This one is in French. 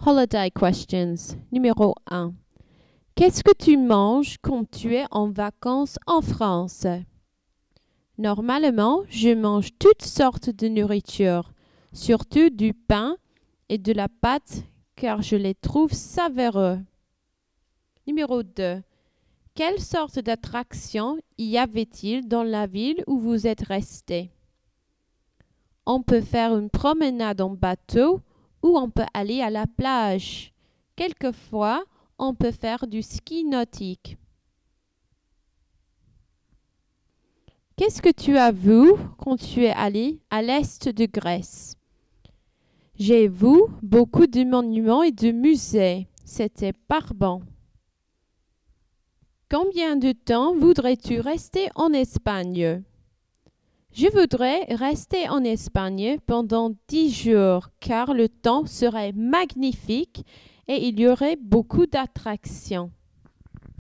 Holiday questions. Numéro 1. Qu'est-ce que tu manges quand tu es en vacances en France? Normalement, je mange toutes sortes de nourriture, surtout du pain et de la pâte, car je les trouve savoureux. Numéro 2. Quelle sorte d'attraction y avait-il dans la ville où vous êtes resté? On peut faire une promenade en bateau ou on peut aller à la plage. Quelquefois, on peut faire du ski nautique. Qu'est-ce que tu as vu quand tu es allé à l'est de Grèce? J'ai vu beaucoup de monuments et de musées. C'était barbant. Combien de temps voudrais-tu rester en Espagne? Je voudrais rester en Espagne pendant 10 jours car le temps serait magnifique et il y aurait beaucoup d'attractions.